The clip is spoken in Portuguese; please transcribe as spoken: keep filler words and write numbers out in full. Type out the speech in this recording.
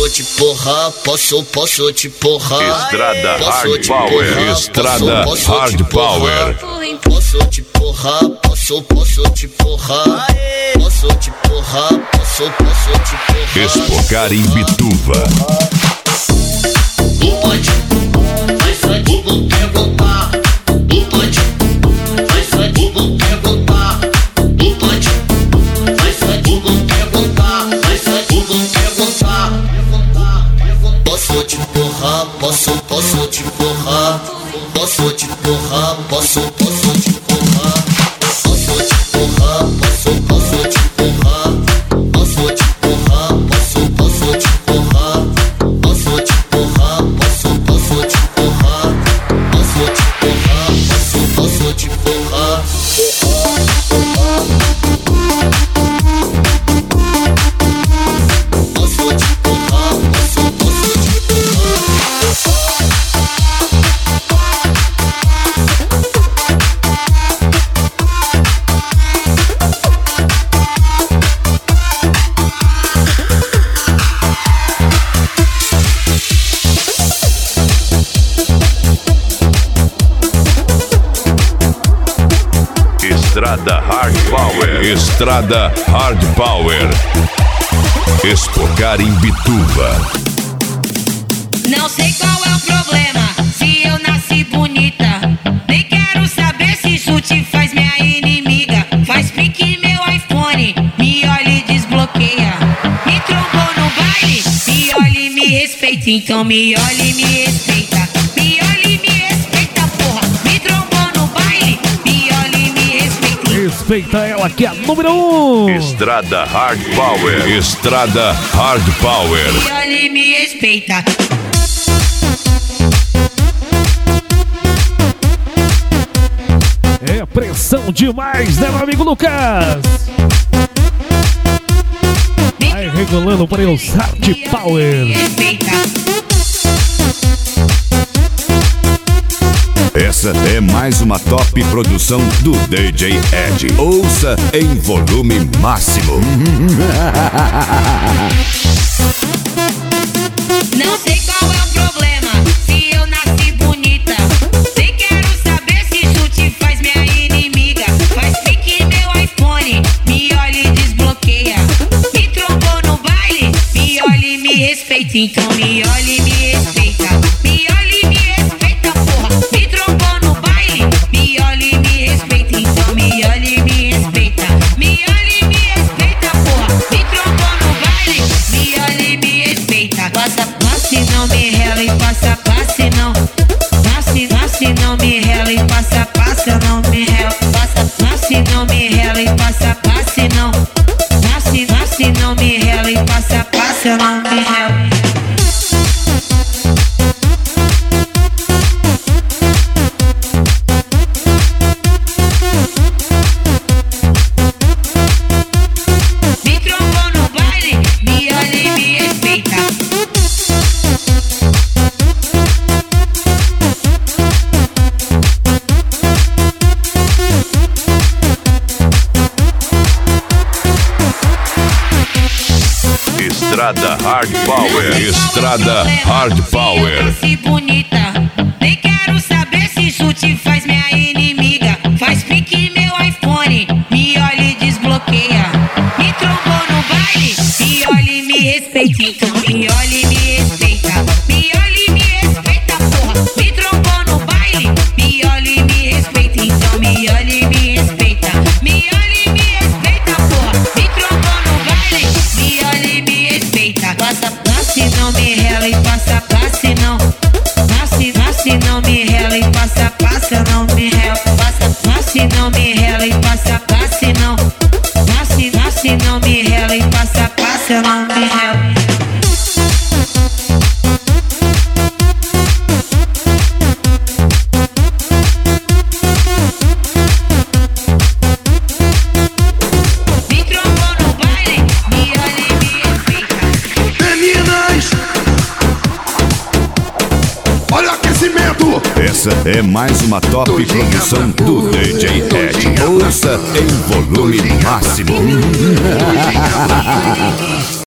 Posso te porrar, posso, posso te porrar. Estrada Posso Hard te Power. porrar, Estrada posso, posso Hard te porrar. Power. Posso te porrar, posso, posso te porrar. Posso te porrar, posso, posso te porrar. Espocar em Bituva. O pode, vai sair, o bom quer voltar. O pode, vai sair, o bom quer voltar. O pode, vai sair, o bom quer voltar. Vai sair, o bom quer voltar. Posso te porrar, posso, posso te porrar. Posso te porrar, posso, posso te porrar. Posso te porrar, posso, posso te porrar. Posso te porrar, posso, posso te porrar. Posso te porrar, posso, posso te porrar. Posso te porrar, posso, posso te porrar. Posso te porrar, posso, posso te porrar. Estrada Hard Power. Estrada Hard Power. Espocar em Bituva. Não sei qual é o problema, se eu nasci bonita. Nem quero saber se isso te faz minha inimiga. Faz pique meu iPhone, me olha e desbloqueia. Me trombou no baile, me olha e me respeita. Então me olha e me respeita. Me olha e me respeita, porra. Me trombou no baile, me olha e me respeita. Respeita ela que é a número um. Estrada Hard Power. Estrada Hard Power. Me olha e me respeita. É pressão demais, né, meu amigo Lucas? Vai regulando para os Hard Power. Essa é mais uma top produção do D J Ed. Ouça em volume máximo. Não sei qual é o problema, se eu nasci bonita. Nem quero saber se isso te faz minha inimiga. Faz pique meu iPhone, me olha e desbloqueia. Me trombou no baile, me olha e me respeita. Então me olha e me respeita. Me olha e me respeita, porra. Me trombou no baile, me olha e me respeita. Então me olha e me respeita. Me olha e me respeita, porra. Me trombou no baile, me olha e me respeita. Passa, passe, não me rela e passa, passe, não. Passe, passe, não me rela e passa, passa, não me rela. Passa, passe, não me rela e passa, passe, não. Passe, passe, não me rela e passa, passa, não me rela. Me trombou no baile, me olha e me respeita. Estrada Hard Power. Estrada Hard Power. Se bonita, nem quero saber se isso te faz minha inimiga. Faz pique meu iPhone, me olha e desbloqueia. Me trombou no baile, me olha e me respeita. Então me olha e me respeita. Me olha e me respeita, porra. Me trombou no baile, me olha e me respeita. Então me olha e me respeita. Me olha e me respeita, porra. Me trombou no baile, me olha e me respeita. Passa, passe, não me rela e passa, passe, não. Passe, passe, não me rela e passa, passa, não me rela. Passa, passe, não me rela e passa, passe, não. Passe, passe, não me rela e passa, passa, não me rela. Me trombou no baile, me olha e me respeita. Meninas, olha o aquecimento. Essa é mais uma top produção do D J Ed. Ouça em volume máximo.